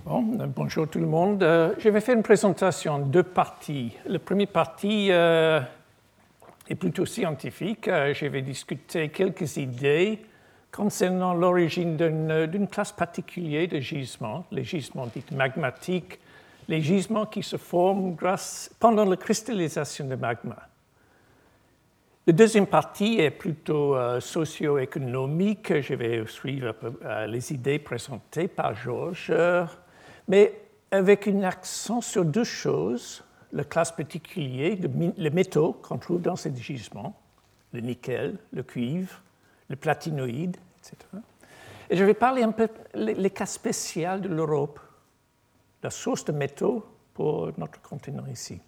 Bonjour tout le monde. Je vais faire une présentation en deux parties. La première partie est plutôt scientifique. Je vais discuter quelques idées concernant l'origine d'une classe particulière de gisements, les gisements dits magmatiques, les gisements qui se forment pendant la cristallisation de magma. La deuxième partie est plutôt socio-économique. Je vais suivre les idées présentées par Georges, mais avec un accent sur deux choses, la classe particulière, les métaux qu'on trouve dans ces gisements, le nickel, le cuivre, le platinoïde, etc. Et je vais parler un peu les cas spéciaux de l'Europe, la source de métaux pour notre continent ici.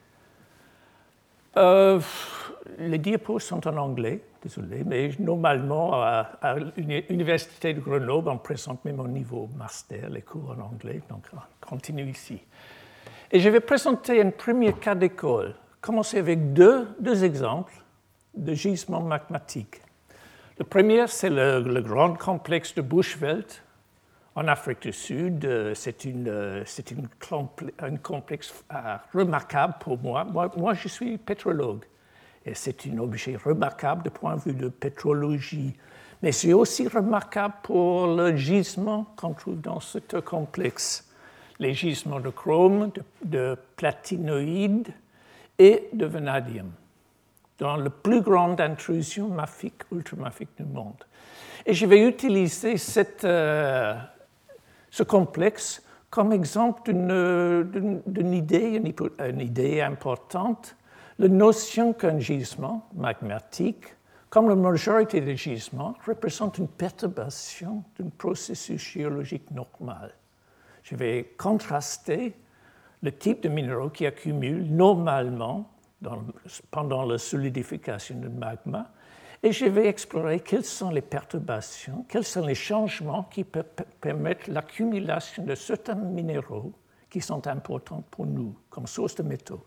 Les diapos sont en anglais, désolé, mais normalement, à l'Université de Grenoble, on présente même au niveau master les cours en anglais, donc on continue ici. Et je vais présenter un premier cas d'école, commencer avec deux exemples de gisements magmatiques. Le premier, c'est le grand complexe de Bushveld, en Afrique du Sud. C'est un complexe remarquable pour moi. Moi, je suis pétrologue. Et c'est un objet remarquable du point de vue de pétrologie. Mais c'est aussi remarquable pour le gisement qu'on trouve dans ce complexe. Les gisements de chrome, de platinoïde et de vanadium, dans la plus grande intrusion mafique, ultramafique du monde. Et je vais utiliser ce complexe comme exemple d'une idée importante, la notion qu'un gisement magmatique, comme la majorité des gisements, représente une perturbation d'un processus géologique normal. Je vais contraster le type de minéraux qui accumulent normalement pendant la solidification du magma, et je vais explorer quelles sont les perturbations, quels sont les changements qui peuvent permettre l'accumulation de certains minéraux qui sont importants pour nous comme source de métaux.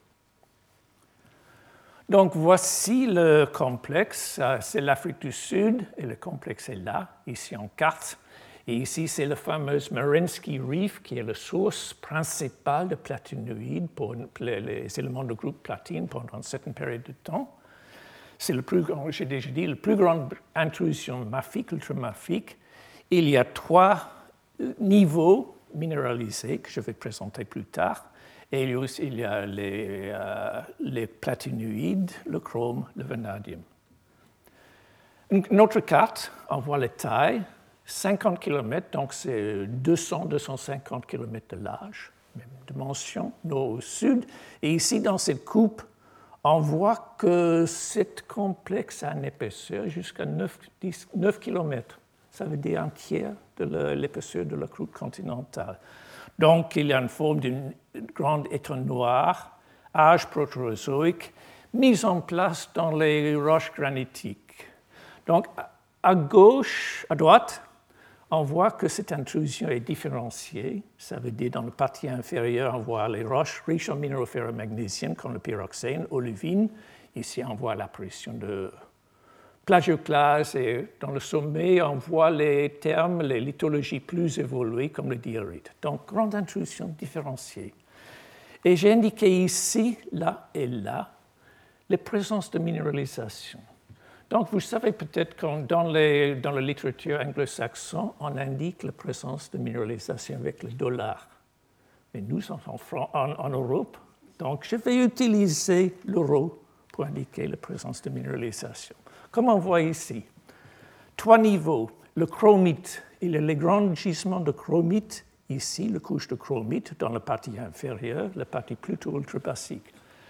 Donc voici le complexe, c'est l'Afrique du Sud, et le complexe est là, ici en carte. Et ici, c'est le fameux Marinsky Reef, qui est la source principale de platinoïdes pour les éléments de groupe platine pendant une certaine période de temps. C'est le plus grand, j'ai déjà dit, la plus grande intrusion mafique, ultramafique. Il y a 3 niveaux minéralisés que je vais présenter plus tard. Et il y a les platinoïdes, le chrome, le vanadium. Une autre carte, on voit les tailles, 50 km, donc c'est 200-250 km de large, même dimension, nord au sud. Et ici, dans cette coupe, on voit que ce complexe a une épaisseur jusqu'à 9 km. Ça veut dire un tiers de l'épaisseur de la croûte continentale. Donc, il y a une forme d'une grande étoile noire, âge protérozoïque, mise en place dans les roches granitiques. Donc, à droite, on voit que cette intrusion est différenciée. Ça veut dire, dans la partie inférieure, on voit les roches riches en minéraux ferromagnésiens, comme le pyroxène, olivine. Ici, on voit l'apparition de plagioclase, et dans le sommet, on voit les termes, les lithologies plus évoluées, comme le diorite. Donc, grande intrusion différenciée. Et j'ai indiqué ici, là et là, les présences de minéralisation. Donc, vous savez peut-être que dans la littérature anglo-saxonne, on indique la présence de minéralisation avec le dollar. Mais nous sommes en Europe, donc je vais utiliser l'euro pour indiquer la présence de minéralisation. Comme on voit ici, 3 niveaux. Le chromite, il y a les grands gisements de chromite, ici, la couche de chromite dans la partie inférieure, la partie plutôt ultrabasique.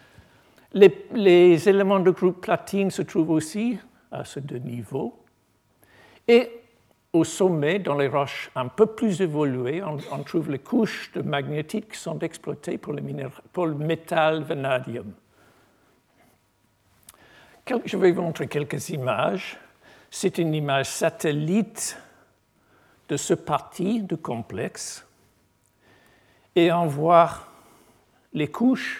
Les éléments de groupe platine se trouvent aussi à ces 2 niveaux. Et au sommet, dans les roches un peu plus évoluées, on trouve les couches de magnétite qui sont exploitées pour le métal vanadium. Je vais vous montrer quelques images. C'est une image satellite de ce parti du complexe. Et on voit les couches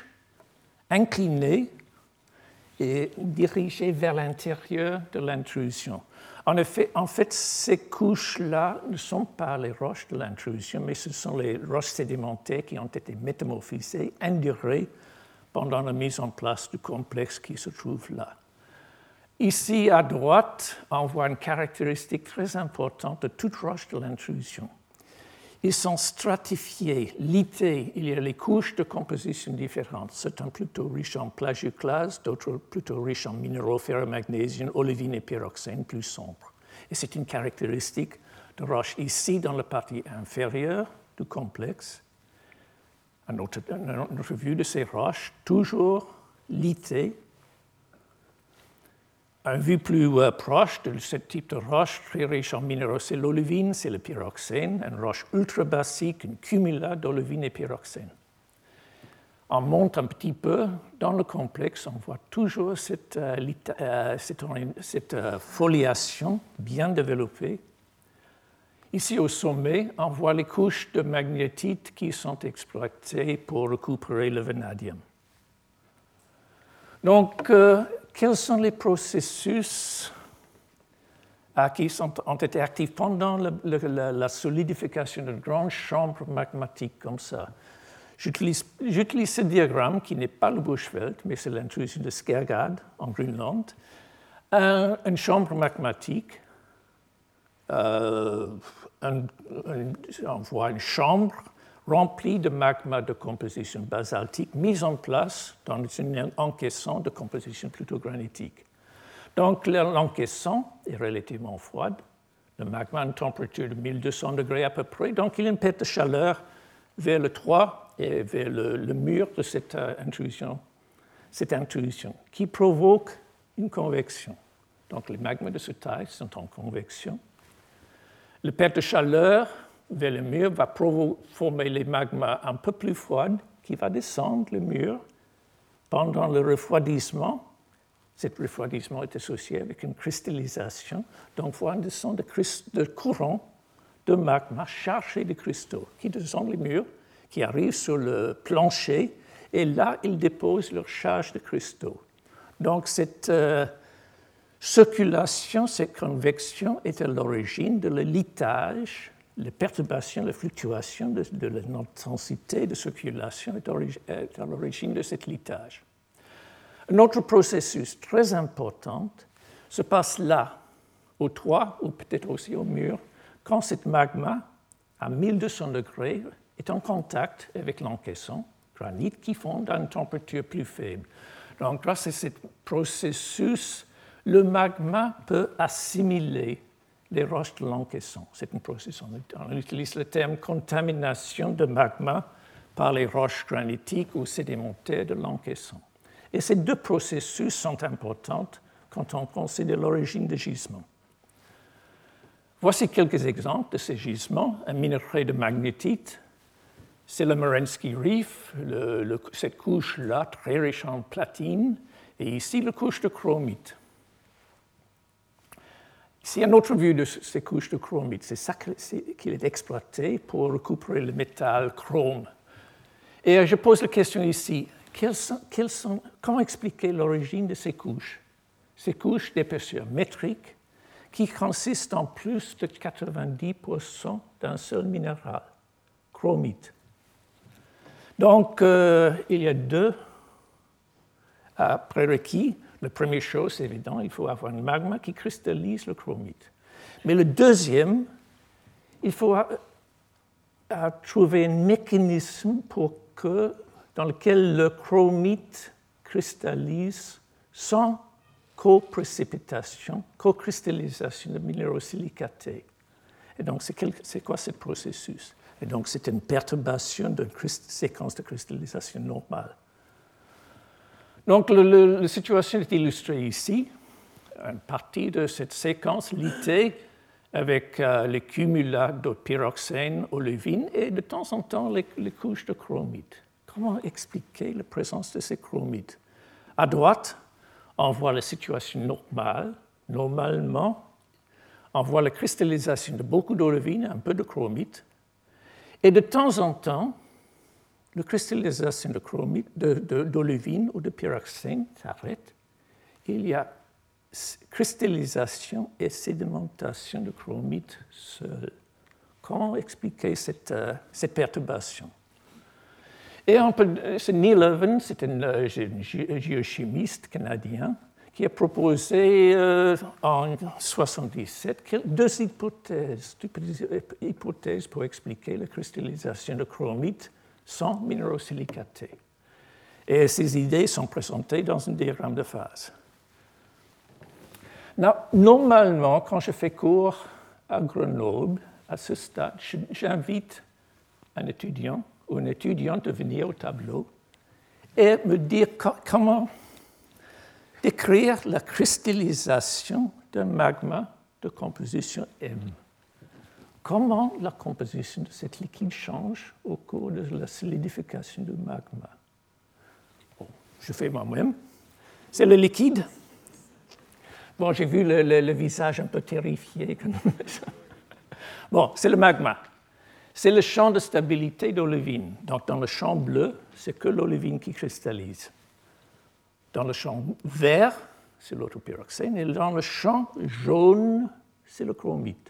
inclinées et dirigées vers l'intérieur de l'intrusion. En fait, ces couches-là ne sont pas les roches de l'intrusion, mais ce sont les roches sédimentaires qui ont été métamorphisées, indurées pendant la mise en place du complexe qui se trouve là. Ici, à droite, on voit une caractéristique très importante de toute roche de l'intrusion. Ils sont stratifiés, littés. Il y a les couches de composition différentes. Certains plutôt riches en plagioclase, d'autres plutôt riches en minéraux ferromagnésiens, olivine et pyroxène, plus sombres. Et c'est une caractéristique de roche ici, dans la partie inférieure du complexe. Une autre vue de ces roches, toujours littées. Une vue plus proche de ce type de roche, très riche en minéraux, c'est l'olivine, c'est le pyroxène, une roche ultra-basique, une cumulat d'olivine et pyroxène. On monte un petit peu dans le complexe, on voit toujours cette foliation bien développée. Ici au sommet, on voit les couches de magnétite qui sont exploitées pour récupérer le vanadium. Donc, quels sont les processus qui ont été actifs pendant la solidification d'une grande chambre magmatique comme ça? J'utilise ce diagramme qui n'est pas le Bushveld, mais c'est l'intrusion de Skergad en Groenland. Une chambre magmatique, on voit une chambre remplie de magma de composition basaltique mise en place dans un encaissant de composition plutôt granitique. Donc l'encaissant est relativement froid, le magma a une température de 1200 degrés à peu près, donc il y a une perte de chaleur vers le toit et vers le mur de cette intrusion qui provoque une convection. Donc les magmas de cette taille sont en convection. La perte de chaleur vers le mur va former les magmas un peu plus froids qui va descendre le mur pendant le refroidissement. Ce refroidissement est associé avec une cristallisation, donc on voit une descente de courant de magma chargé de cristaux qui descendent les murs, qui arrivent sur le plancher, et là, ils déposent leur charge de cristaux. Donc cette circulation, cette convection est à l'origine de le litage. Les perturbations, la fluctuation de l'intensité de circulation est à l'origine de ce litage. Un autre processus très important se passe là, au toit ou peut-être aussi au mur, quand cette magma, à 1200 degrés, est en contact avec l'encaissant, granit, qui fond à une température plus faible. Donc, grâce à ce processus, le magma peut assimiler les roches de l'encaissant. C'est un processus, on utilise le terme contamination de magma par les roches granitiques ou sédimentaires de l'encaissant. Et ces deux processus sont importants quand on considère l'origine des gisements. Voici quelques exemples de ces gisements. Un minerai de magnétite, c'est le Merensky Reef, cette couche-là très riche en platine, et ici la couche de chromite. Ici, une autre vue de ces couches de chromite, c'est ça qu'il est exploité pour récupérer le métal chrome. Et je pose la question ici, comment expliquer l'origine de ces couches d'épaisseur métrique qui consistent en plus de 90% d'un seul minéral, chromite. Donc, il y a deux prérequis. La première chose, c'est évident, il faut avoir un magma qui cristallise le chromite. Mais le deuxième, il faut trouver un mécanisme dans lequel le chromite cristallise sans co-cristallisation de minéraux silicatés. Et donc, c'est quoi ce processus? Et donc, c'est une perturbation d'une séquence de cristallisation normale. Donc, la situation est illustrée ici. Une partie de cette séquence littée avec les cumulats de pyroxène, olivine et de temps en temps les couches de chromite. Comment expliquer la présence de ces chromites? À droite, on voit la situation normale. Normalement, on voit la cristallisation de beaucoup d'olivine, un peu de chromite. Et de temps en temps, la cristallisation de chromite, d'olivine ou de pyroxène s'arrête. Il y a cristallisation et sédimentation de chromite seul. Comment expliquer cette perturbation? Et Neil Evans, c'est un géochimiste canadien qui a proposé en 1977 deux hypothèses pour expliquer la cristallisation de chromite sans minérosilicaté. Et ces idées sont présentées dans un diagramme de phase. Normalement, quand je fais cours à Grenoble, à ce stade, j'invite un étudiant ou une étudiante de venir au tableau et me dire comment décrire la cristallisation d'un magma de composition M. Comment la composition de cet liquide change au cours de la solidification du magma. Bon, je fais moi-même. C'est le liquide. Bon, j'ai vu le visage un peu terrifié. Bon, c'est le magma. C'est le champ de stabilité d'olivine. Donc, dans le champ bleu, c'est que l'olivine qui cristallise. Dans le champ vert, c'est l'autopyroxène. Et dans le champ jaune, c'est le chromite.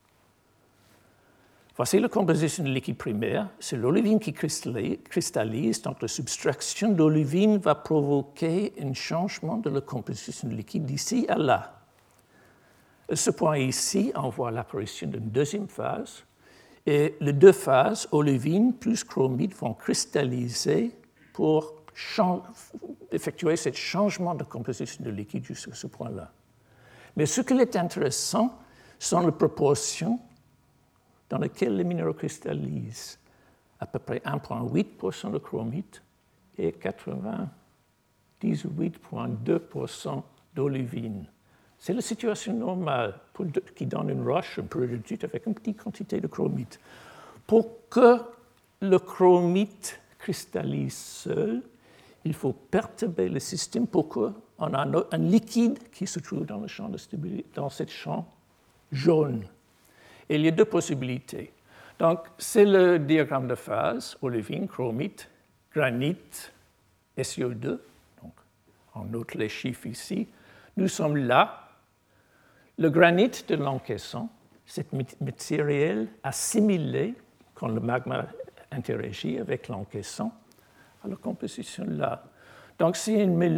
Voici la composition du liquide primaire. C'est l'olivine qui cristallise. Donc, la subtraction d'olivine va provoquer un changement de la composition du liquide d'ici à là. À ce point ici, on voit l'apparition d'une deuxième phase. Et les deux phases, olivine plus chromite, vont cristalliser pour effectuer ce changement de composition du liquide jusqu'à ce point-là. Mais ce qui est intéressant sont les proportions dans lesquelles les minéraux cristallisent. À peu près 1,8% de chromite et 98,2% d'olivine. C'est la situation normale qui donne une roche, un pyridite avec une petite quantité de chromite. Pour que le chromite cristallise seul, il faut perturber le système pour qu'on ait un liquide qui se trouve dans le champ de stabilité, dans ce champ jaune. Et il y a deux possibilités. Donc, c'est le diagramme de phase, olivine, chromite, granite, SiO2. Donc, on note les chiffres ici. Nous sommes là. Le granite de l'encaissant, c'est matériel assimilé quand le magma interagit avec l'encaissant à la composition là. Donc, si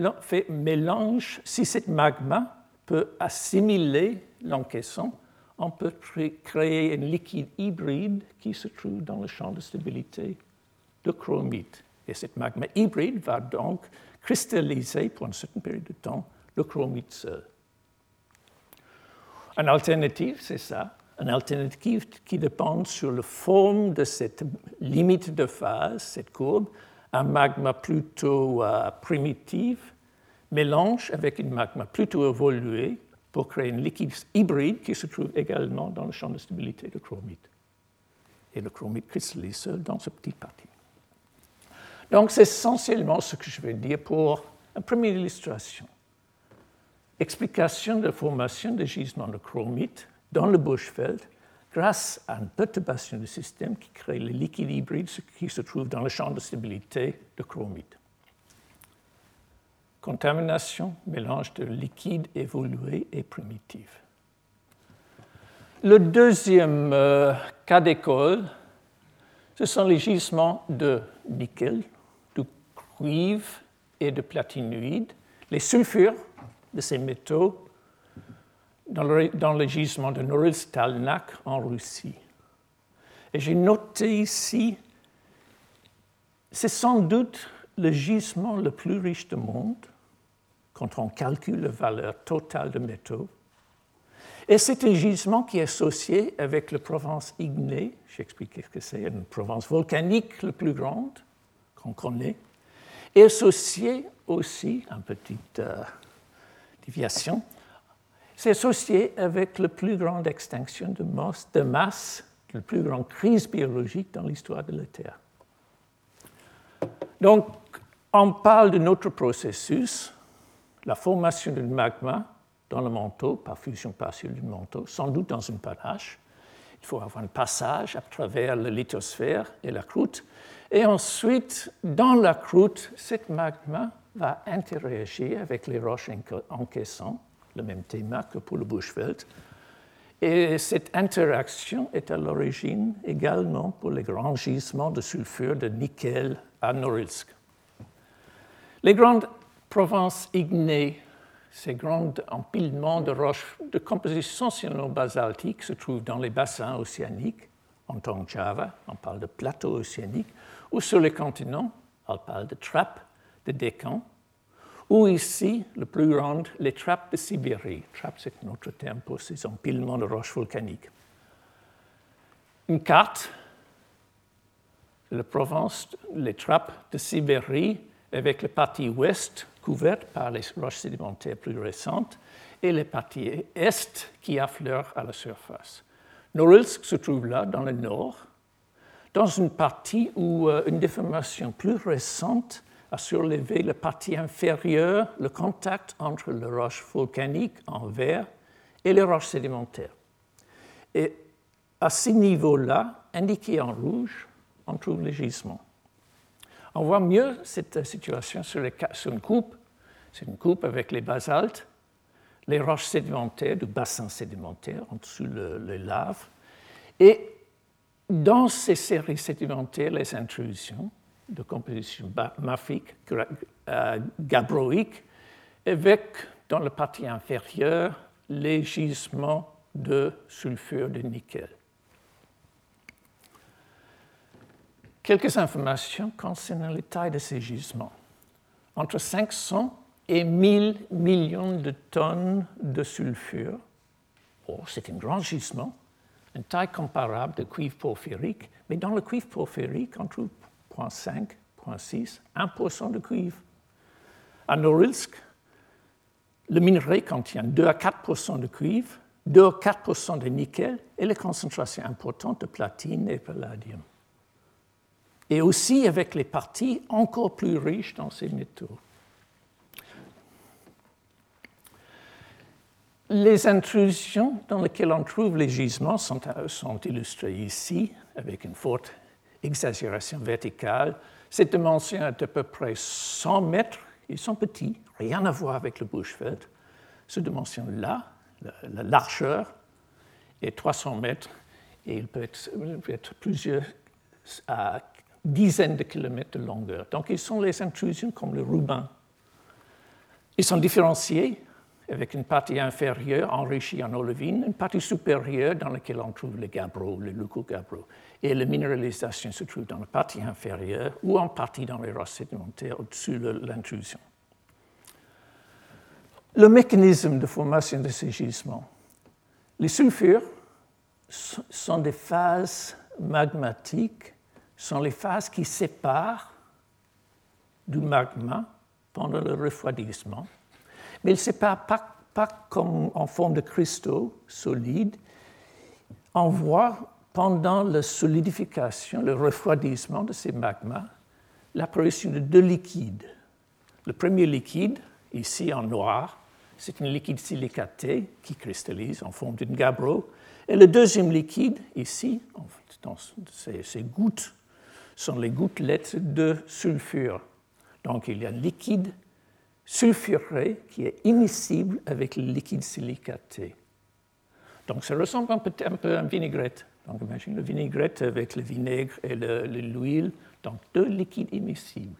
cette magma peut assimiler l'encaissant, on peut créer un liquide hybride qui se trouve dans le champ de stabilité de chromite. Et cette magma hybride va donc cristalliser pour une certaine période de temps le chromite seul. Une alternative, c'est ça. Une alternative qui dépend sur la forme de cette limite de phase, cette courbe, un magma plutôt primitif mélange avec une magma plutôt évoluée pour créer un liquide hybride qui se trouve également dans le champ de stabilité de chromite. Et le chromite cristallise seul dans cette petite partie. Donc, c'est essentiellement ce que je vais dire pour une première illustration. Explication de la formation de gisements de chromite dans le Bushveld grâce à une perturbation du système qui crée le liquide hybride qui se trouve dans le champ de stabilité de chromite. Contamination, mélange de liquide évolué et primitif. Le deuxième cas d'école, ce sont les gisements de nickel, de cuivre et de platinoïde, les sulfures de ces métaux dans le gisement de Norilsk-Talnakh en Russie. Et j'ai noté ici, c'est sans doute le gisement le plus riche du monde quand on calcule la valeur totale de métaux. Et c'est un gisement qui est associé avec la province ignée, j'ai expliqué ce que c'est, une province volcanique la plus grande qu'on connaît, et associé aussi, une petite déviation, c'est associé avec la plus grande extinction de masse, la plus grande crise biologique dans l'histoire de la Terre. Donc, on parle de notre processus, la formation d'un magma dans le manteau, par fusion partielle du manteau, sans doute dans une panache. Il faut avoir un passage à travers la lithosphère et la croûte. Et ensuite, dans la croûte, cette magma va interagir avec les roches encaissantes le même thème que pour le Bushveld. Et cette interaction est à l'origine également pour les grands gisements de sulfure de nickel à Norilsk. Les grandes provinces ignées, ces grands empilements de roches de composition essentiellement basaltique se trouvent dans les bassins océaniques, en Tongjava, on parle de plateaux océaniques, ou sur les continents, on parle de trappes de Décan, ou ici, le plus grand, les trappes de Sibérie. Trappes, c'est un autre terme pour ces empilements de roches volcaniques. Une carte de la province, les trappes de Sibérie, avec la partie ouest couverte par les roches sédimentaires plus récentes et les parties est qui affleurent à la surface. Norilsk se trouve là, dans le nord, dans une partie où une déformation plus récente a surlevé la partie inférieure, le contact entre les roches volcaniques en vert et les roches sédimentaires. Et à ces niveaux-là, indiqués en rouge, on trouve les gisements. On voit mieux cette situation sur une coupe. C'est une coupe avec les basaltes, les roches sédimentaires du bassin sédimentaire en dessous les laves. Et dans ces séries sédimentaires, les intrusions de composition mafique, gabbroïque, avec, dans la partie inférieure, les gisements de sulfure de nickel. Quelques informations concernant les tailles de ces gisements. Entre 500 et 1000 millions de tonnes de sulfure. C'est un grand gisement, une taille comparable de cuivre porphyrique, mais dans le cuivre porphyrique, on trouve 0,5, 0,6, 1% de cuivre. À Norilsk, le minerai contient 2 à 4% de cuivre, 2 à 4% de nickel et les concentrations importantes de platine et palladium. Et aussi avec les parties encore plus riches dans ces métaux. Les intrusions dans lesquelles on trouve les gisements sont illustrées ici avec une forte exagération verticale. Cette dimension est à peu près 100 mètres. Ils sont petits, rien à voir avec le Bushveld. Cette dimension-là, la largeur, est 300 mètres et il peut être plusieurs dizaines de kilomètres de longueur. Donc, ils sont les intrusions comme le Rubin. Ils sont différenciés avec une partie inférieure enrichie en olivine, une partie supérieure dans laquelle on trouve les gabbros, les leucogabbros. Et la minéralisation se trouve dans la partie inférieure ou en partie dans les roches sédimentaires au-dessus de l'intrusion. Le mécanisme de formation de ces gisements. Les sulfures sont des phases magmatiques, sont les phases qui séparent du magma pendant le refroidissement. Mais ils ne séparent pas comme en forme de cristaux solides. On voit pendant la solidification, le refroidissement de ces magmas, l'apparition de deux liquides. Le premier liquide, ici en noir, c'est un liquide silicaté qui cristallise en forme d'une gabbro. Et le deuxième liquide, ici, dans ces gouttes, sont les gouttelettes de sulfure. Donc il y a un liquide sulfuré qui est immiscible avec le liquide silicaté. Donc ça ressemble un peu à une vinaigrette. Donc imagine le vinaigrette avec le vinaigre et l'huile, donc deux liquides immiscibles.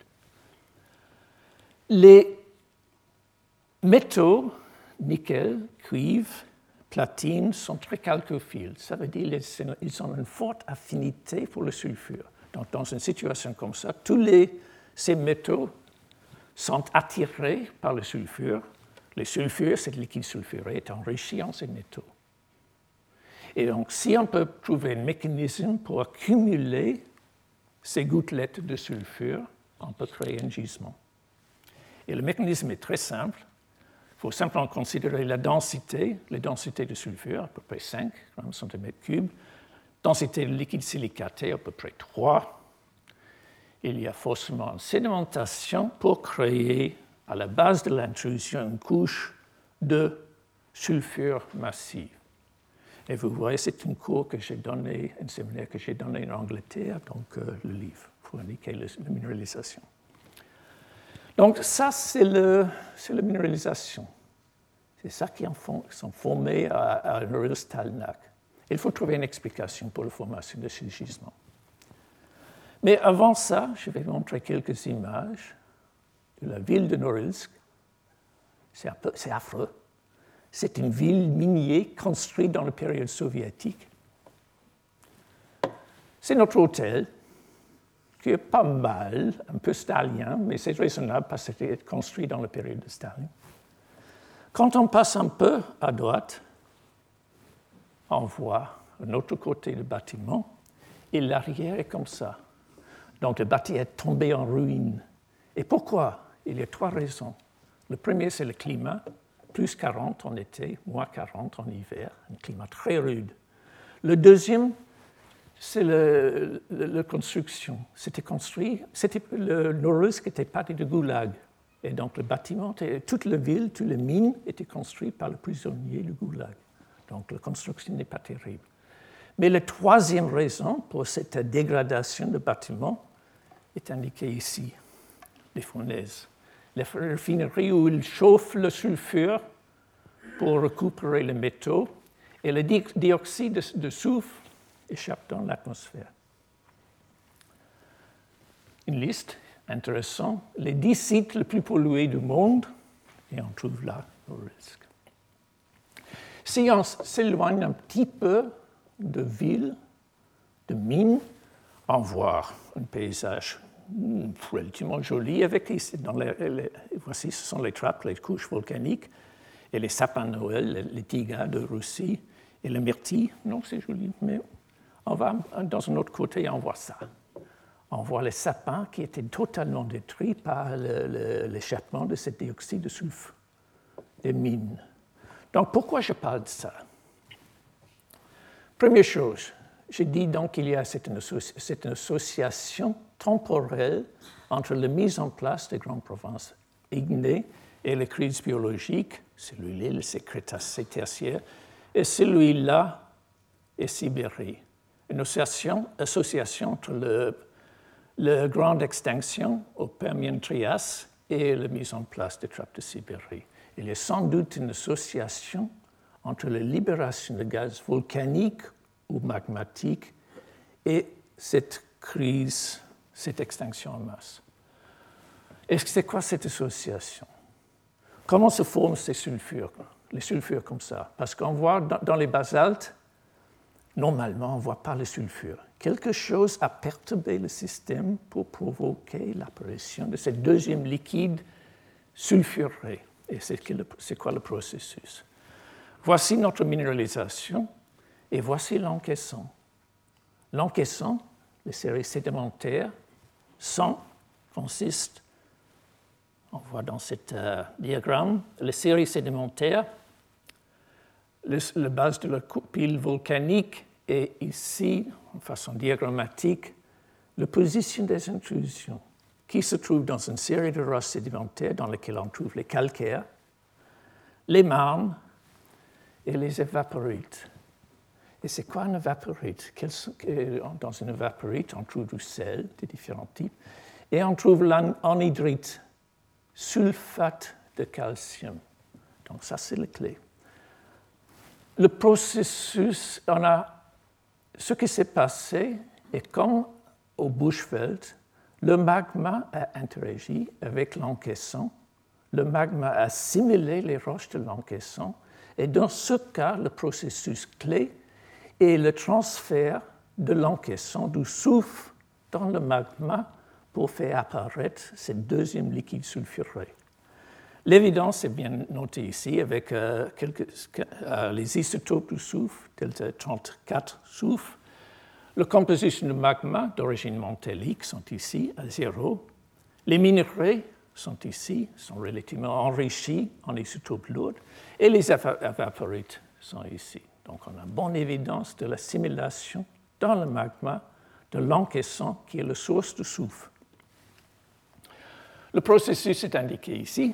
Les métaux, nickel, cuivre, platine, sont très chalcophiles. Ça veut dire qu'ils ont une forte affinité pour le sulfure. Donc dans une situation comme ça, ces métaux sont attirés par le sulfure. Le sulfure, ce liquide sulfuré, est enrichi en ces métaux. Et donc, si on peut trouver un mécanisme pour accumuler ces gouttelettes de sulfure, on peut créer un gisement. Et le mécanisme est très simple. Il faut simplement considérer la densité de sulfure, à peu près 5 grammes centimètre cube, densité de liquide silicaté, à peu près 3. Il y a forcément une sédimentation pour créer, à la base de l'intrusion, une couche de sulfure massive. Et vous voyez, c'est une cours que j'ai donnée, un séminaire que j'ai donné en Angleterre, donc le livre, pour indiquer la minéralisation. Donc ça, c'est la minéralisation. C'est ça qui sont formés à Norilsk-Talnakh. Il faut trouver une explication pour la formation de ces gisements. Mais avant ça, je vais montrer quelques images de la ville de Norilsk. C'est affreux. C'est une ville minière construite dans la période soviétique. C'est notre hôtel, qui est pas mal, un peu stalinien, mais c'est raisonnable parce que c'était construit dans la période de Staline. Quand on passe un peu à droite, on voit un autre côté du bâtiment, et l'arrière est comme ça. Donc le bâtiment est tombé en ruine. Et pourquoi? Il y a 3 raisons. Le premier, c'est le climat, plus 40 en été, moins 40 en hiver, un climat très rude. Le deuxième, c'est la construction. Le Norilsk était parti du goulag. Et donc le bâtiment, toute la ville, toutes les mines étaient construites par les prisonniers du goulag. Donc la construction n'est pas terrible. Mais la troisième raison pour cette dégradation du bâtiment est indiquée ici, les fournaises. Les raffineries où ils chauffent le sulfure pour récupérer les métaux et le dioxyde de soufre échappe dans l'atmosphère. Une liste intéressante, les 10 sites les plus pollués du monde, et on trouve là Norilsk. Si on s'éloigne un petit peu de villes, de mines, on voit un paysage relativement joli. Voici, ce sont les trappes, les couches volcaniques, et les sapins de Noël, les tigres de Russie, et les myrtilles. Non, c'est joli, mais on va dans un autre côté, on voit ça. On voit les sapins qui étaient totalement détruits par l'échappement de ce dioxyde de soufre des mines. Donc, pourquoi je parle de ça? Première chose, j'ai dit donc qu'il y a cette association temporelle entre la mise en place des grandes provinces ignées et les crises biologiques, celui-là, le Crétacé tertiaire, et celui-là et Sibérie. Une association entre la grande extinction au Permien-Trias et la mise en place des trappes de Sibérie. Il y a sans doute une association entre la libération de gaz volcaniques ou magmatiques et cette crise, cette extinction en masse. Et c'est quoi cette association? Comment se forment ces sulfures, les sulfures comme ça? Parce qu'on voit dans les basaltes, normalement, on ne voit pas les sulfures. Quelque chose a perturbé le système pour provoquer l'apparition de ce deuxième liquide sulfuré. Et c'est quoi le processus? Voici notre minéralisation et voici l'encaissant. L'encaissant, les séries sédimentaires, consiste, on voit dans ce diagramme, les séries sédimentaires, la base de la pile volcanique est ici, en façon diagrammatique, la position des intrusions qui se trouvent dans une série de roches sédimentaires dans lesquelles on trouve les calcaires, les marnes et les évaporites. Et c'est quoi un évaporite? Dans une évaporite, on trouve du sel de différents types et on trouve l'anhydrite, sulfate de calcium. Donc ça, c'est la clé. Le processus, ce qui s'est passé est comme au Bushveld, le magma a interagi avec l'encaissant, le magma a assimilé les roches de l'encaissant, et dans ce cas, le processus clé est le transfert de l'encaissant du soufre dans le magma pour faire apparaître ce deuxième liquide sulfuré. L'évidence est bien notée ici avec les isotopes du soufre, delta 34 soufre. La composition du magma d'origine mantélique sont ici à 0. Les minerais sont ici, sont relativement enrichis en isotopes lourds, et les évaporites sont ici. Donc on a bonne évidence de l'assimilation dans le magma de l'encaissant qui est la source du soufre. Le processus est indiqué ici.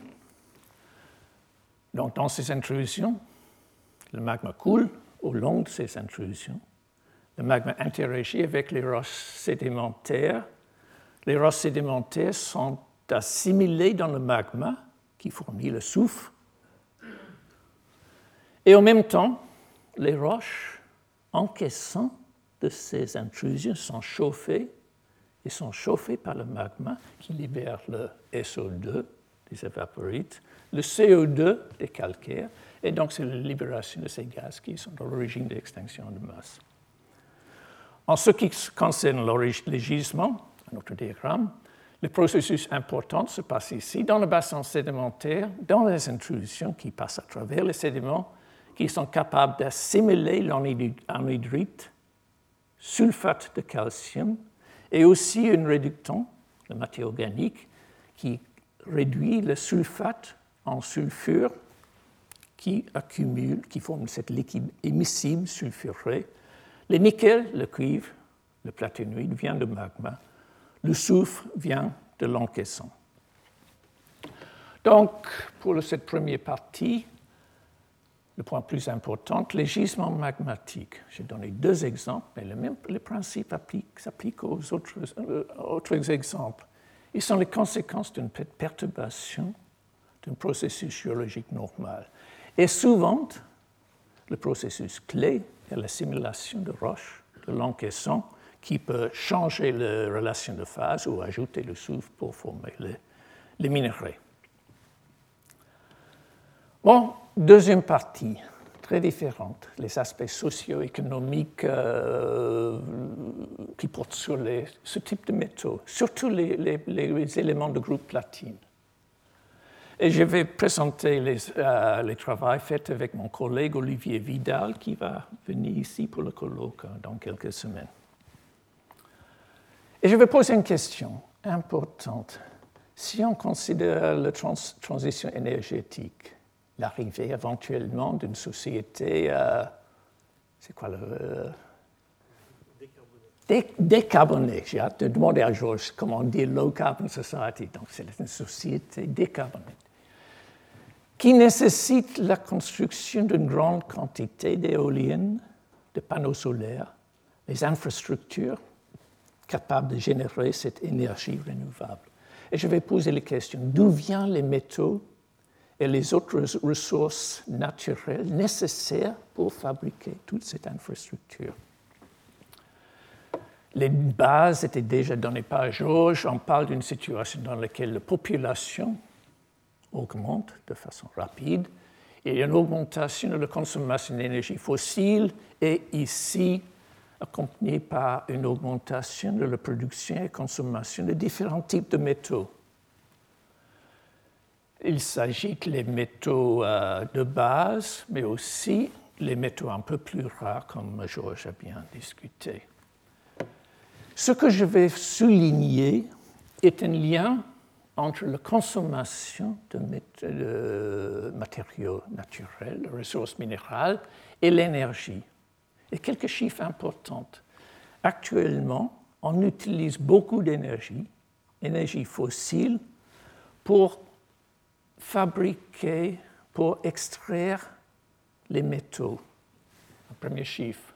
Donc, dans ces intrusions, le magma coule au long de ces intrusions. Le magma interagit avec les roches sédimentaires. Les roches sédimentaires sont assimilées dans le magma qui fournit le soufre. Et en même temps, les roches encaissant de ces intrusions sont chauffées par le magma qui libère le SO2 des évaporites, le CO2 des calcaires, et donc c'est la libération de ces gaz qui sont à l'origine de l'extinction de masse. En ce qui concerne les gisements, notre diagramme, le processus important se passe ici, dans le bassin sédimentaire, dans les intrusions qui passent à travers les sédiments, qui sont capables d'assimiler l'anhydrite, sulfate de calcium, et aussi un réductant, la matière organique, qui réduit le sulfate en sulfure qui accumule, qui forme cette liquide émissible sulfuré. Le nickel, le cuivre, le platinoïde vient de magma. Le soufre vient de l'encaissant. Donc, pour cette première partie, le point plus important, les gisements magmatiques. J'ai donné 2 exemples, mais le principe s'applique aux autres exemples. Ils sont les conséquences d'une perturbation d'un processus géologique normal. Et souvent, le processus clé est l'assimilation de roches, de l'encaissant, qui peut changer la relation de phase ou ajouter le soufre pour former les minerais. Bon, deuxième partie, très différente, les aspects socio-économiques qui portent sur ce type de métaux, surtout les éléments de groupe platine. Et je vais présenter les travaux faits avec mon collègue Olivier Vidal, qui va venir ici pour le colloque dans quelques semaines. Et je vais poser une question importante. Si on considère la transition énergétique, l'arrivée éventuellement d'une société, c'est quoi le... décarbonée. J'ai hâte de demander à Georges comment dire low carbon society. Donc c'est une société décarbonée qui nécessite la construction d'une grande quantité d'éoliennes, de panneaux solaires, les infrastructures capables de générer cette énergie renouvelable. Et je vais poser la question, d'où viennent les métaux et les autres ressources naturelles nécessaires pour fabriquer toute cette infrastructure? Les bases étaient déjà données par Georges. On parle d'une situation dans laquelle la population augmente de façon rapide. Il y a une augmentation de la consommation d'énergie fossile et ici accompagnée par une augmentation de la production et consommation de différents types de métaux. Il s'agit des métaux de base, mais aussi les métaux un peu plus rares, comme Georges a bien discuté. Ce que je vais souligner est un lien entre la consommation de matériaux naturels, de ressources minérales, et l'énergie. Et quelques chiffres importants. Actuellement, on utilise beaucoup d'énergie, énergie fossile, pour fabriquer, pour extraire les métaux. Le premier chiffre.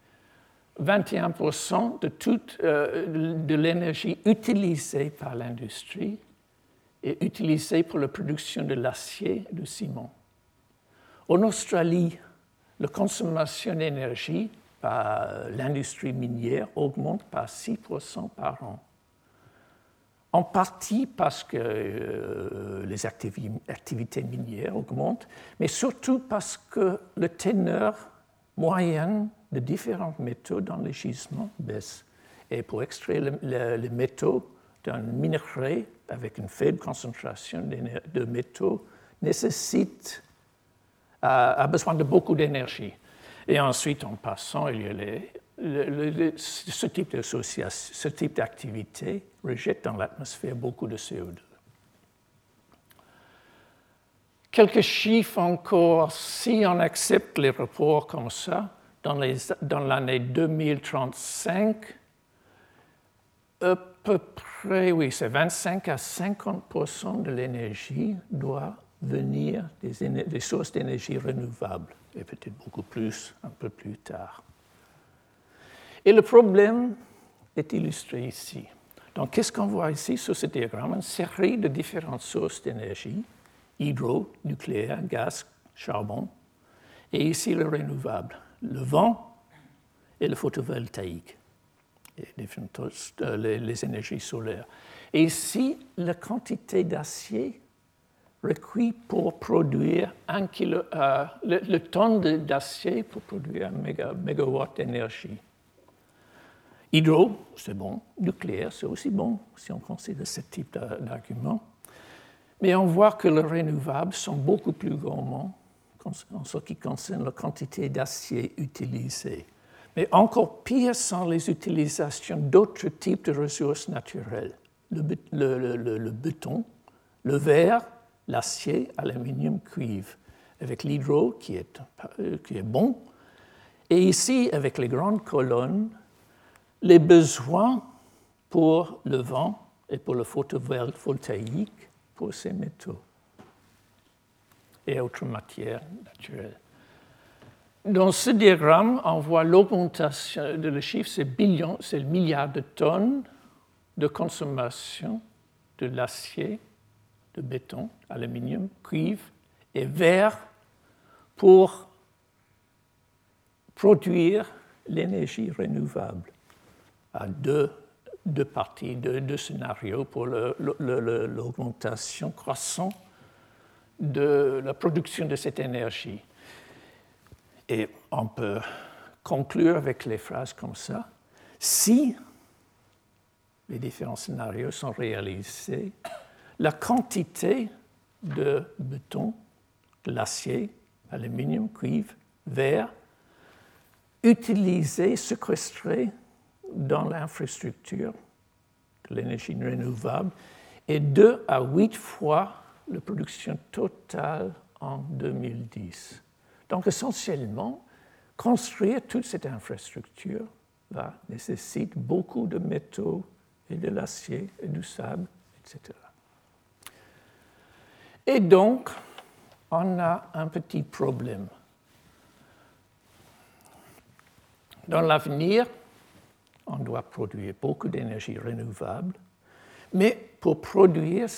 21% de l'énergie utilisée par l'industrie est utilisée pour la production de l'acier et du ciment. En Australie, la consommation d'énergie par l'industrie minière augmente par 6% par an. En partie parce que les activités minières augmentent, mais surtout parce que le teneur moyen de différents métaux dans les gisements baisse. Et pour extraire les métaux d'un minerai avec une faible concentration de métaux a besoin de beaucoup d'énergie. Et ensuite, en passant, il y a ce type d'activité rejette dans l'atmosphère beaucoup de CO2. Quelques chiffres encore. Si on accepte les rapports comme ça, dans l'année 2035, à peu près, oui, c'est 25 à 50% de l'énergie doit venir des sources d'énergie renouvelables, et peut-être beaucoup plus un peu plus tard. Et le problème est illustré ici. Donc, qu'est-ce qu'on voit ici sur ce diagramme? Une série de différentes sources d'énergie, hydro, nucléaire, gaz, charbon. Et ici, le renouvelable, le vent et le photovoltaïque, et les énergies solaires. Et ici, la quantité d'acier requis pour produire le tonne d'acier pour produire un mégawatt d'énergie. Hydro, c'est bon. Nucléaire, c'est aussi bon, si on considère ce type d'argument. Mais on voit que les renouvelables sont beaucoup plus gourmands en ce qui concerne la quantité d'acier utilisée. Mais encore pire sont les utilisations d'autres types de ressources naturelles. Le béton, le verre, l'acier, aluminium, cuivre. Avec l'hydro qui est bon. Et ici, avec les grandes colonnes, les besoins pour le vent et pour le photovoltaïque pour ces métaux et autres matières naturelles. Dans ce diagramme, on voit l'augmentation de le chiffre, c'est le milliard de tonnes de consommation de l'acier, de béton, aluminium, cuivre et verre pour produire l'énergie renouvelable. À deux parties, deux scénarios pour l'augmentation croissante de la production de cette énergie. Et on peut conclure avec les phrases comme ça. Si les différents scénarios sont réalisés, la quantité de béton, de l'acier, aluminium, cuivre, verre, utilisée, séquestrée dans l'infrastructure de l'énergie renouvelable est 2 à 8 fois la production totale en 2010. Donc, essentiellement, construire toute cette infrastructure nécessite beaucoup de métaux et de l'acier et du sable, etc. Et donc, on a un petit problème. Dans l'avenir, on doit produire beaucoup d'énergie renouvelable, mais pour produire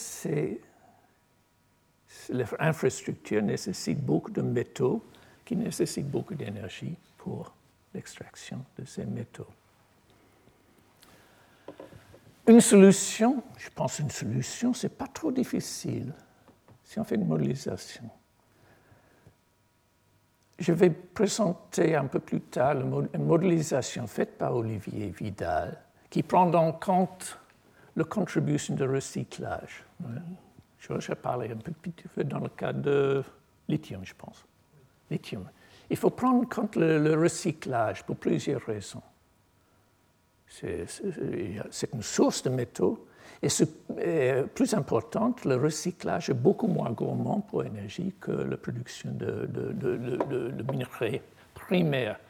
l'infrastructure nécessite beaucoup de métaux qui nécessitent beaucoup d'énergie pour l'extraction de ces métaux. Une solution, je pense une solution, ce n'est pas trop difficile si on fait une modélisation. Je vais présenter un peu plus tard une modélisation faite par Olivier Vidal qui prend en compte la contribution de recyclage. Je parlais un petit peu dans le cas de lithium, je pense. Lithium. Il faut prendre en compte le recyclage pour plusieurs raisons. C'est une source de métaux et plus importante, le recyclage est beaucoup moins gourmand pour l'énergie que la production de minerais primaires.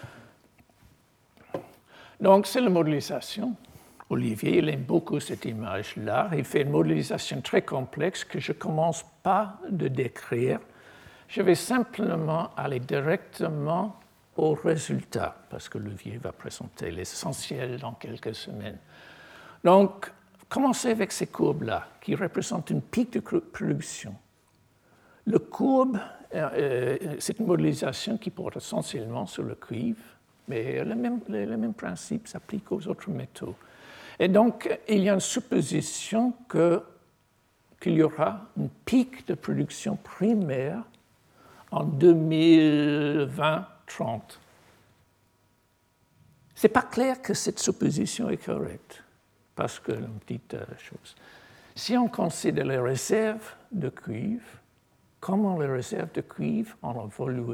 Donc, c'est la modélisation. Olivier, il aime beaucoup cette image-là. Il fait une modélisation très complexe que je ne commence pas de décrire. Je vais simplement aller directement au résultat, parce que Olivier va présenter l'essentiel dans quelques semaines. Donc, commencez avec ces courbes-là, qui représentent une pic de production. Le courbe, c'est une modélisation qui porte essentiellement sur le cuivre, mais le même principe s'applique aux autres métaux. Et donc, il y a une supposition qu'il y aura une pic de production primaire en 2020-30. Ce n'est pas clair que cette supposition est correcte, parce que, une petite chose, si on considère les réserves de cuivre, comment les réserves de cuivre ont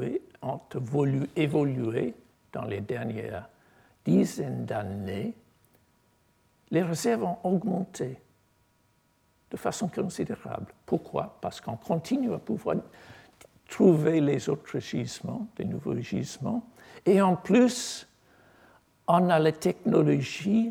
évolué dans les dernières dizaines d'années, les réserves ont augmenté de façon considérable. Pourquoi? Parce qu'on continue à pouvoir trouver les autres gisements, des nouveaux gisements, et en plus, on a les technologies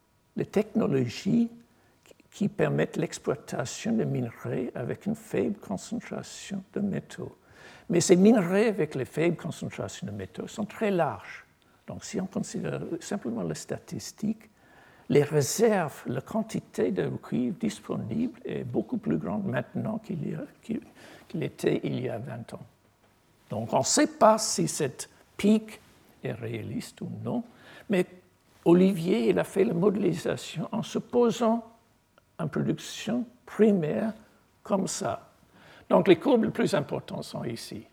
qui permettent l'exploitation de minerais avec une faible concentration de métaux. Mais ces minerais avec les faibles concentrations de métaux sont très larges. Donc, si on considère simplement les statistiques, les réserves, la quantité de cuivre disponible est beaucoup plus grande maintenant qu'il était il y a 20 ans. Donc on ne sait pas si cette pic est réaliste ou non, mais Olivier il a fait la modélisation en se posant en production primaire comme ça. Donc les courbes les plus importantes sont ici.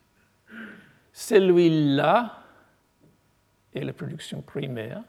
Celui-là est la production primaire.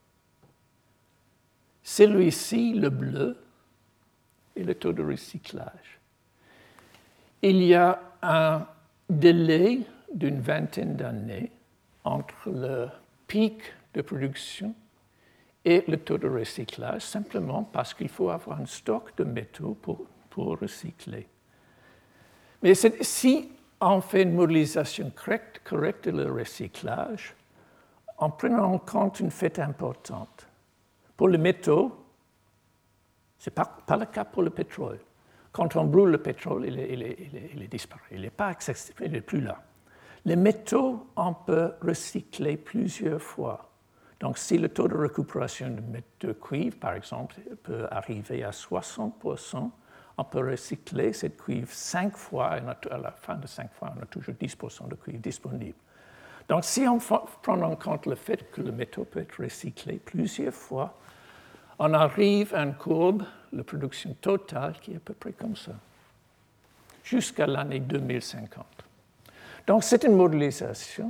Celui-ci, le bleu, est le taux de recyclage. Il y a un délai d'une vingtaine d'années entre le pic de production et le taux de recyclage, simplement parce qu'il faut avoir un stock de métaux pour recycler. Mais si on fait une modélisation correcte de le recyclage, en prenant en compte une fait importante, pour les métaux, ce n'est pas le cas pour le pétrole. Quand on brûle le pétrole, il est disparu. Il n'est pas accessible, il n'est plus là. Les métaux, on peut recycler plusieurs fois. Donc, si le taux de récupération de cuivre, par exemple, peut arriver à 60%, on peut recycler cette cuivre 5 fois, et à la fin de 5 fois, on a toujours 10% de cuivre disponible. Donc, si on prend en compte le fait que le métaux peut être recyclé plusieurs fois, on arrive à une courbe, la production totale, qui est à peu près comme ça, jusqu'à l'année 2050. Donc, c'est une modélisation,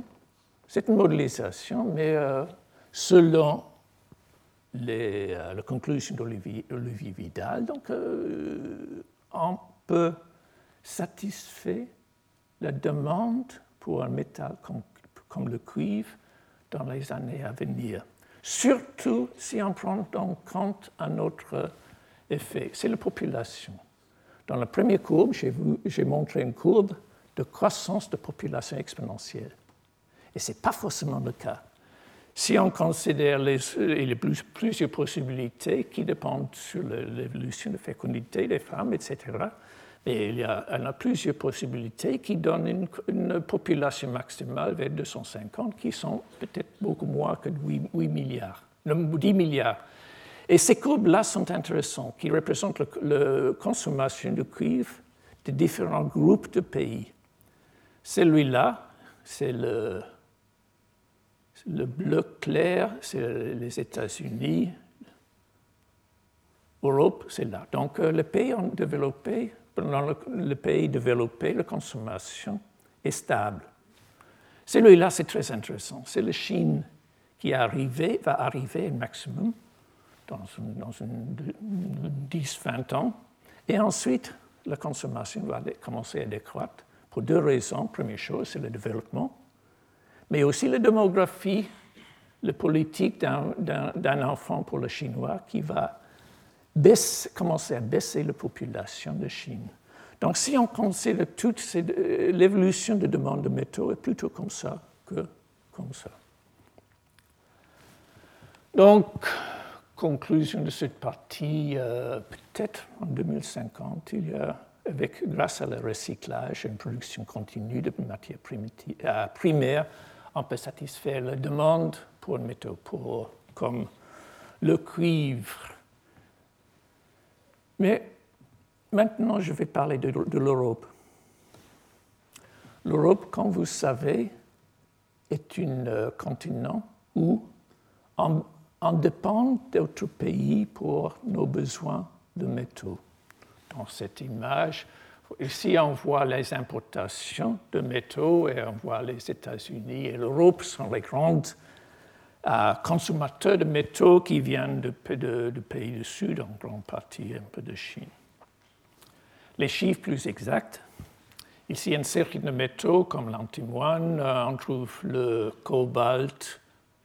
mais selon la conclusion d'Olivier Vidal, donc, on peut satisfaire la demande pour un métal comme le cuivre dans les années à venir. Surtout si on prend en compte un autre effet, c'est la population. Dans la première courbe, j'ai montré une courbe de croissance de population exponentielle. Et ce n'est pas forcément le cas. Si on considère plusieurs possibilités qui dépendent sur l'évolution de fécondité des femmes, etc., et il y a plusieurs possibilités qui donnent une population maximale vers 250 qui sont peut-être beaucoup moins que 10 milliards. Et ces courbes-là sont intéressantes, qui représentent la consommation de cuivre de différents groupes de pays. Celui-là, c'est le bleu clair, c'est les États-Unis. Europe, c'est là. Donc, les pays développés, dans le pays développé, la consommation est stable. Celui-là, c'est très intéressant. C'est la Chine qui va arriver au maximum dans 10-20 ans. Et ensuite, la consommation va commencer à décroître pour deux raisons. Première chose, c'est le développement, mais aussi la démographie, la politique d'un enfant pour le Chinois qui va commencer à baisser la population de Chine. Donc, si on considère l'évolution de demande de métaux est plutôt comme ça que comme ça. Donc, conclusion de cette partie, peut-être en 2050, il y a, grâce à le recyclage et une production continue de matières primaires, on peut satisfaire la demande pour les métaux comme le cuivre. Mais maintenant, je vais parler de l'Europe. L'Europe, comme vous savez, est un continent où on dépend d'autres pays pour nos besoins de métaux. Dans cette image, ici, on voit les importations de métaux et on voit les États-Unis et l'Europe sont les grands consommateurs de métaux qui viennent de pays du Sud, en grande partie un peu de Chine. Les chiffres plus exacts, ici, il y a une série de métaux comme l'antimoine, on trouve le cobalt,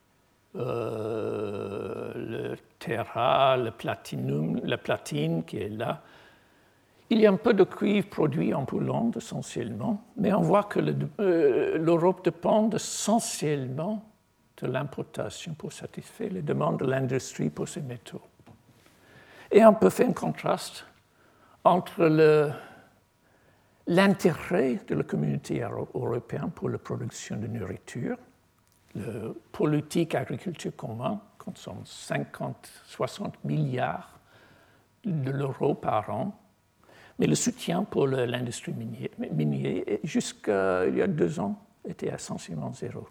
le terra, la platine qui est là. Il y a un peu de cuivre produit en Pologne essentiellement, mais on voit que l'Europe dépend essentiellement de l'importation pour satisfaire les demandes de l'industrie pour ces métaux. Et on peut faire un contraste entre l'intérêt de la communauté européenne pour la production de nourriture, la politique agriculture commune consomme 50-60 milliards d'euros par an, mais le soutien pour l'industrie minière, jusqu'à il y a 2 ans, était essentiellement zéro.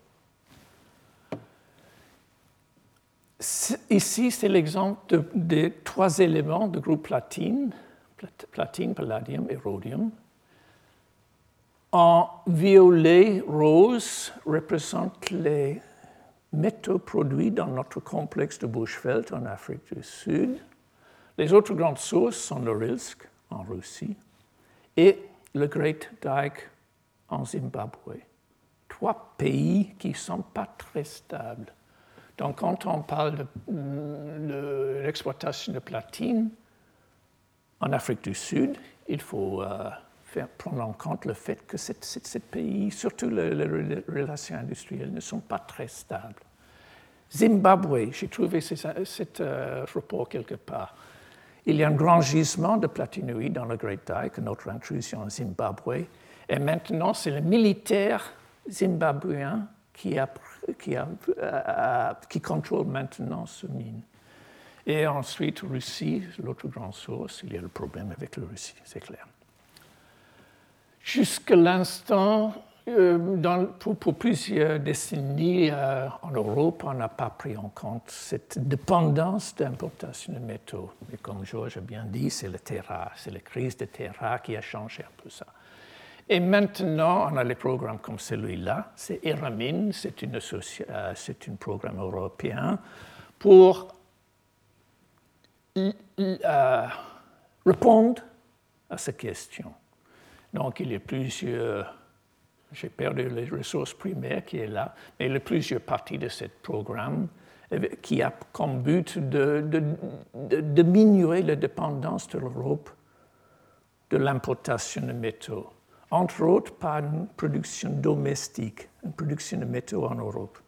Ici, c'est l'exemple des trois éléments du groupe platine, palladium et rhodium. En violet rose représente les métaux produits dans notre complexe de Bushveld en Afrique du Sud. Les autres grandes sources sont Norilsk en Russie et le Great Dyke en Zimbabwe. Trois pays qui ne sont pas très stables. Donc, quand on parle de l'exploitation de platine en Afrique du Sud, il faut prendre en compte le fait que ces pays, surtout les relations industrielles, ne sont pas très stables. Zimbabwe, j'ai trouvé cet rapport quelque part. Il y a un grand gisement de platinoïdes dans le Great Dyke, notre intrusion en Zimbabwe, et maintenant c'est le militaire zimbabwéen qui contrôle maintenant ce mine. Et ensuite, Russie, l'autre grande source, il y a le problème avec la Russie, c'est clair. Jusqu'à l'instant, pour plusieurs décennies, en Europe, on n'a pas pris en compte cette dépendance d'importation de métaux. Mais comme Georges a bien dit, c'est le terrain, c'est la crise de terrain qui a changé un peu ça. Et maintenant, on a les programmes comme celui-là, c'est ERAMIN, c'est un programme européen pour répondre à ces questions. Donc, il y a plusieurs, j'ai perdu les ressources primaires qui est là, mais il y a plusieurs parties de ce programme qui a comme but de diminuer la dépendance de l'Europe de l'importation de métaux. Entre autres, par une production domestique, une production de métaux en Europe.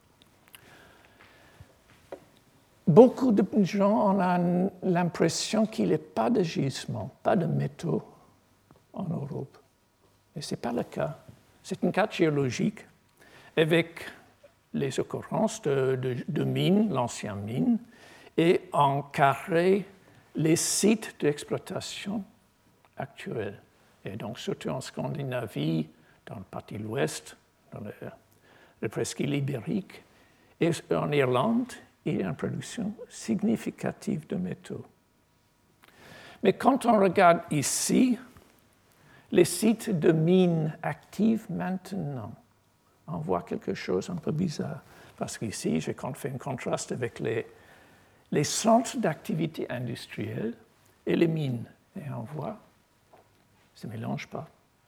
Beaucoup de gens ont l'impression qu'il n'y a pas de gisement, pas de métaux en Europe. Mais ce n'est pas le cas. C'est un cas géologique avec les occurrences de mines, l'ancienne mine, et en carré les sites d'exploitation actuels. Et donc, surtout en Scandinavie, dans la partie de l'Ouest, dans la presqu'île ibérique, et en Irlande, il y a une production significative de métaux. Mais quand on regarde ici, les sites de mines actives maintenant, on voit quelque chose un peu bizarre. Parce qu'ici, j'ai fait un contraste avec les centres d'activité industrielle et les mines. Et on voit, ça ne mélange pas.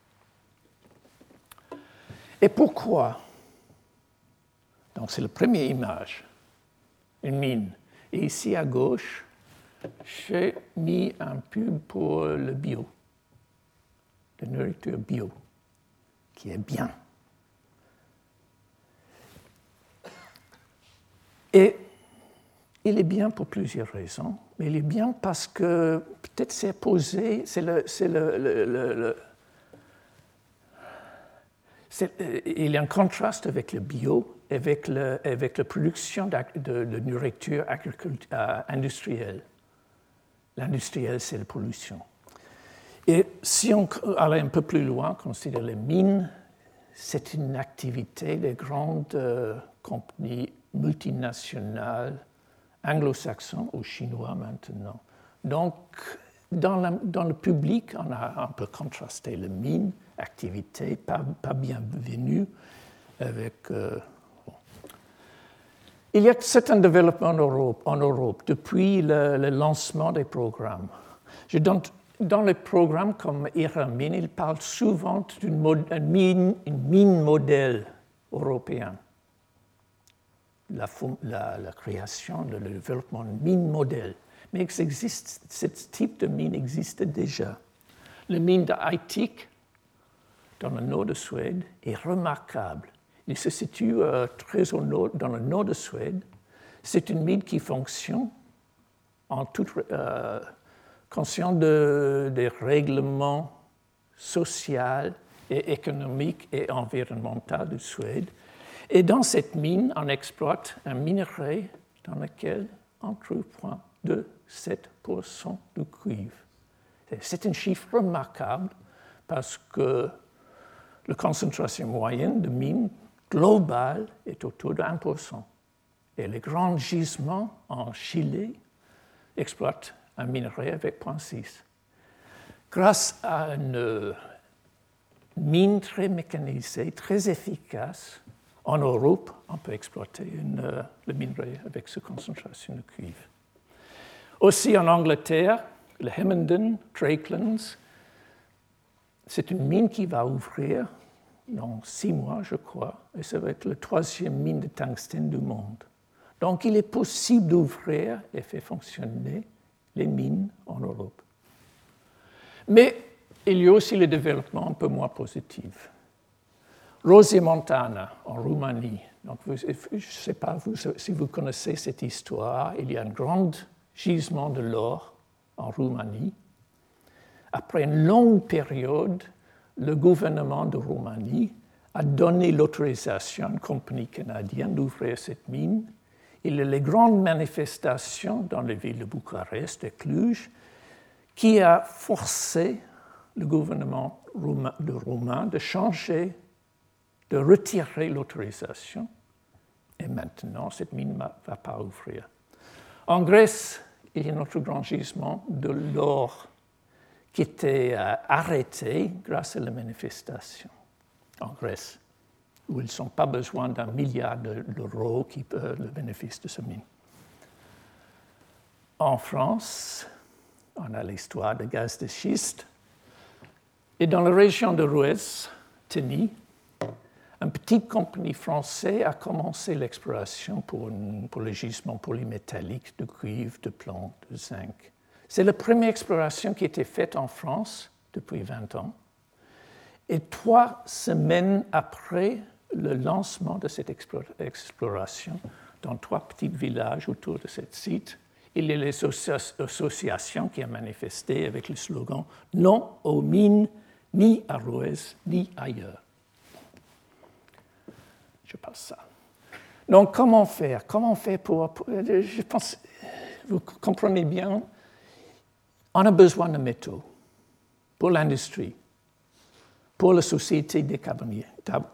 Et pourquoi? Donc, c'est la première image, une mine. Et ici, à gauche, j'ai mis un pub pour le bio, la nourriture bio, qui est bien. Et il est bien pour plusieurs raisons, mais il est bien parce que peut-être c'est posé, il y a un contraste avec le bio, avec la production de nourriture industrielle. L'industriel, c'est la pollution. Et si on allait un peu plus loin, considère les mines, c'est une activité des grandes compagnies multinationales, anglo-saxons ou chinois maintenant. Donc, dans le public, on a un peu contrasté les mines, activité pas bienvenue, avec... Il y a certains développements en Europe depuis le lancement des programmes. Dans les programmes comme ERAMIN, il parle souvent d'une mine modèle européenne. La création, le développement d'une mine modèle. Mais ce type de mine existe déjà. La mine de Aitik, dans le nord de Suède, est remarquable. Il se situe très au nord, dans le nord de Suède. C'est une mine qui fonctionne en toute conscient des règlements sociaux et économiques et environnementaux de Suède. Et dans cette mine, on exploite un minerai dans lequel on trouve 0,27% de cuivre. C'est un chiffre remarquable parce que la concentration moyenne de mine global est autour de 1%. Et les grands gisements en Chili exploitent un minerai avec 0,6. Grâce à une mine très mécanisée, très efficace, en Europe, on peut exploiter le minerai avec cette concentration de cuivre. Aussi en Angleterre, le Hemmenden, Drakelands, c'est une mine qui va ouvrir dans 6 mois, je crois, et ça va être la 3e mine de tungstène du monde. Donc, il est possible d'ouvrir et faire fonctionner les mines en Europe. Mais il y a aussi le développement un peu moins positif. Rosie-Montana, en Roumanie. Donc, je ne sais pas si vous connaissez cette histoire. Il y a un grand gisement de l'or en Roumanie. Après une longue période, le gouvernement de Roumanie a donné l'autorisation à une compagnie canadienne d'ouvrir cette mine. Il y a les grandes manifestations dans les villes de Bucarest et Cluj qui a forcé le gouvernement roumain de changer, de retirer l'autorisation. Et maintenant, cette mine ne va pas ouvrir. En Grèce, il y a un autre grand gisement de l'or qui était arrêté grâce à la manifestation en Grèce, où ils n'ont pas besoin d'1 milliard d'euros qui peut le bénéfice de ce mine. En France, on a l'histoire de gaz de schiste. Et dans la région de Rueil, Teny, une petite compagnie française a commencé l'exploration pour le gisement polymétallique de cuivre, de plomb, de zinc. C'est la première exploration qui a été faite en France depuis 20 ans. Et 3 semaines après le lancement de cette exploration, dans 3 petits villages autour de ce site, il y a les associations qui ont manifesté avec le slogan « Non aux mines, ni à Rueil, ni ailleurs ». Je passe ça. Donc, comment faire? Comment faire pour... Je pense, vous comprenez bien, on a besoin de métaux pour l'industrie, pour la société décarbonée.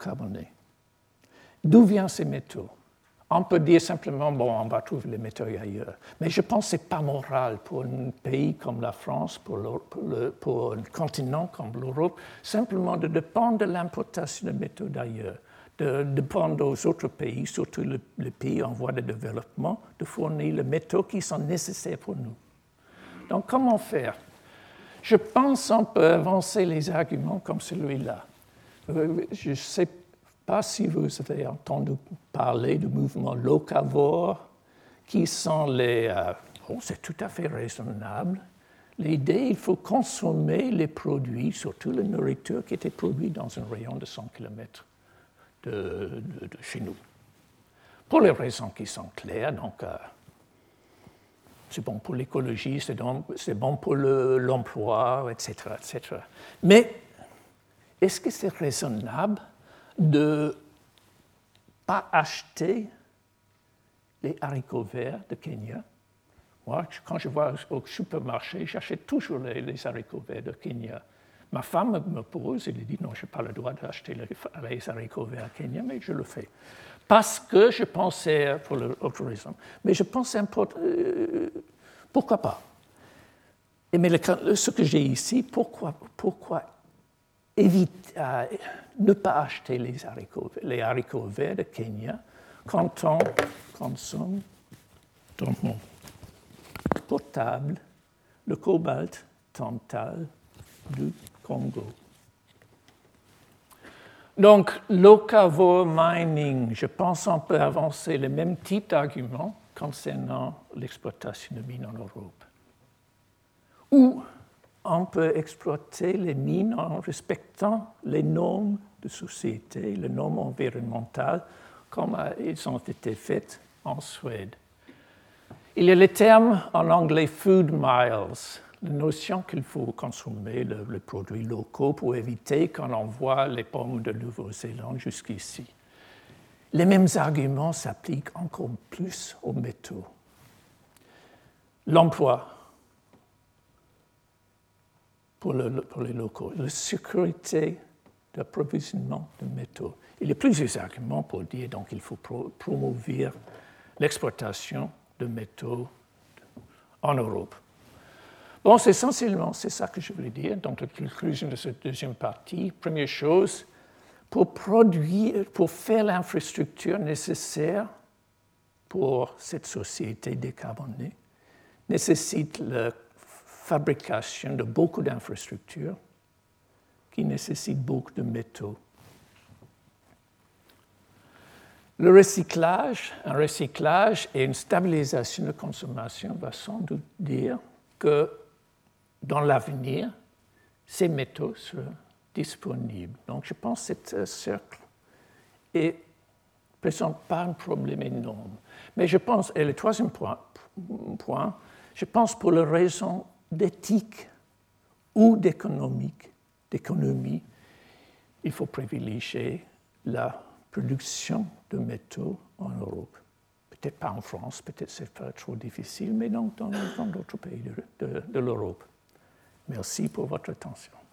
D'où viennent ces métaux? On peut dire simplement, bon, on va trouver les métaux ailleurs. Mais je pense que ce n'est pas moral pour un pays comme la France, pour un continent comme l'Europe, simplement de dépendre de l'importation de métaux d'ailleurs, de dépendre aux autres pays, surtout les pays en voie de développement, de fournir les métaux qui sont nécessaires pour nous. Donc, comment faire? Je pense qu'on peut avancer les arguments comme celui-là. Je ne sais pas si vous avez entendu parler du mouvement locavore, qui sont les... c'est tout à fait raisonnable. L'idée, il faut consommer les produits, surtout la nourriture qui était produite dans un rayon de 100 km de chez nous. Pour les raisons qui sont claires, donc... c'est bon pour l'écologie, c'est bon pour l'emploi, etc., etc. Mais est-ce que c'est raisonnable de ne pas acheter les haricots verts de Kenya? Moi, quand je vais au supermarché, j'achète toujours les haricots verts de Kenya. Ma femme me pose, elle dit non, je n'ai pas le droit d'acheter les haricots verts à Kenya, mais je le fais. Parce que je pensais, pour l'autre raison, mais je pensais, pourquoi pas? Mais ce que j'ai ici, pourquoi éviter, ne pas acheter les haricots verts de Kenya quand on consomme dans mon potable le cobalt tantal du Congo? Donc, locavore mining, je pense qu'on peut avancer le même type d'argument concernant l'exploitation de mines en Europe. Ou on peut exploiter les mines en respectant les normes de société, les normes environnementales, comme ils ont été faits en Suède. Il y a le terme en anglais « food miles », la notion qu'il faut consommer les produits locaux pour éviter qu'on envoie les pommes de Nouvelle-Zélande jusqu'ici. Les mêmes arguments s'appliquent encore plus aux métaux. L'emploi pour les locaux, la sécurité d'approvisionnement de métaux. Il y a plusieurs arguments pour dire qu'il faut promouvoir l'exportation de métaux en Europe. Bon, c'est essentiellement ça que je voulais dire dans la conclusion de cette deuxième partie. Première chose, pour faire l'infrastructure nécessaire pour cette société décarbonée, nécessite la fabrication de beaucoup d'infrastructures qui nécessitent beaucoup de métaux. Le recyclage, un recyclage et une stabilisation de consommation va sans doute dire que dans l'avenir, ces métaux seront disponibles. Donc je pense que ce cercle ne présente pas un problème énorme. Mais je pense, et le troisième point, je pense pour les raisons d'éthique ou d'économie, il faut privilégier la production de métaux en Europe. Peut-être pas en France, peut-être c'est pas trop difficile, mais dans d'autres pays de l'Europe. Merci pour votre attention.